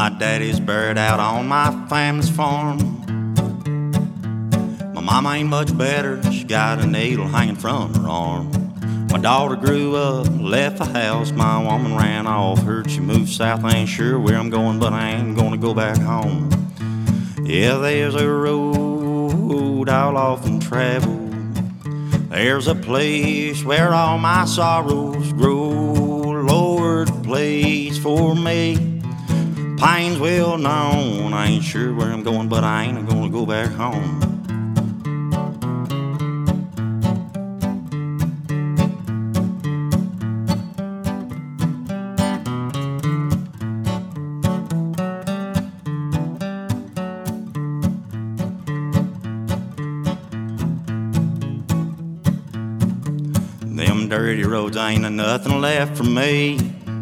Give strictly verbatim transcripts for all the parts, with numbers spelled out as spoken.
My daddy's buried out on my family's farm. My mama ain't much better, she got a needle hanging from her arm. My daughter grew up, left the house, my woman ran off, heard she moved south. I ain't sure where I'm going, but I ain't gonna go back home. Yeah, there's a road I'll often travel. There's a place where all my sorrows grow. Lord, place for me, pain's well known. I ain't sure where I'm going, but I ain't gonna go back home. Them dirty roads ain't nothing left for me.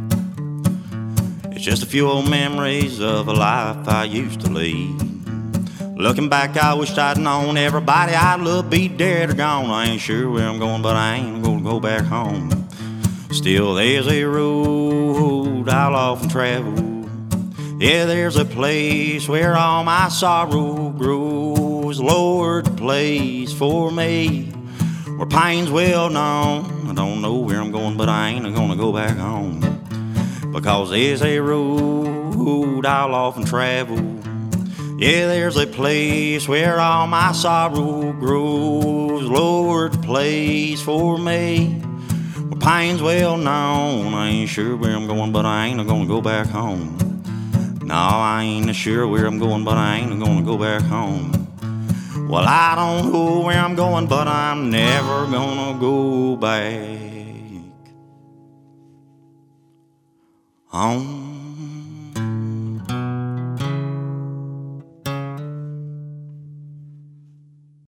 It's just a few old memories of a life I used to lead. Looking back, I wished I'd known everybody I love be dead or gone. I ain't sure where I'm going, but I ain't gonna go back home. Still, there's a road I'll often travel. Yeah, there's a place where all my sorrow grows. Lord, place for me, where pain's well known. I don't know where I'm going, but I ain't gonna go back home. Because there's a road I'll often travel. Yeah, there's a place where all my sorrow grows. Lord, place for me, where pain's well known. I ain't sure where I'm going, but I ain't gonna go back home. No, I ain't sure where I'm going, but I ain't gonna go back home. Well, I don't know where I'm going, but I'm never gonna go back home.